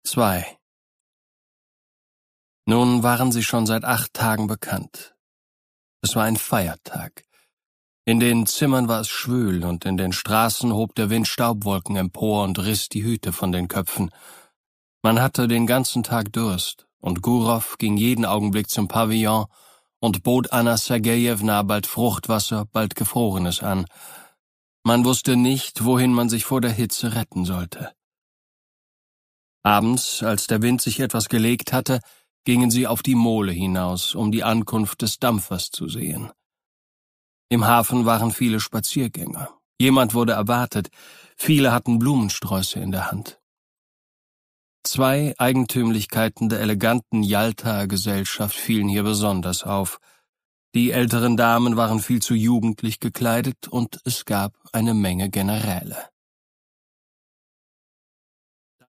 2. Nun waren sie schon seit 8 Tagen bekannt. Es war ein Feiertag. In den Zimmern war es schwül und in den Straßen hob der Wind Staubwolken empor und riss die Hüte von den Köpfen. Man hatte den ganzen Tag Durst, und Gurow ging jeden Augenblick zum Pavillon und bot Anna Sergejewna bald Fruchtwasser, bald Gefrorenes an. Man wusste nicht, wohin man sich vor der Hitze retten sollte. Abends, als der Wind sich etwas gelegt hatte, gingen sie auf die Mole hinaus, um die Ankunft des Dampfers zu sehen. Im Hafen waren viele Spaziergänger. Jemand wurde erwartet. Viele hatten Blumensträuße in der Hand. 2 Eigentümlichkeiten der eleganten Jaltaer Gesellschaft fielen hier besonders auf. Die älteren Damen waren viel zu jugendlich gekleidet und es gab eine Menge Generäle.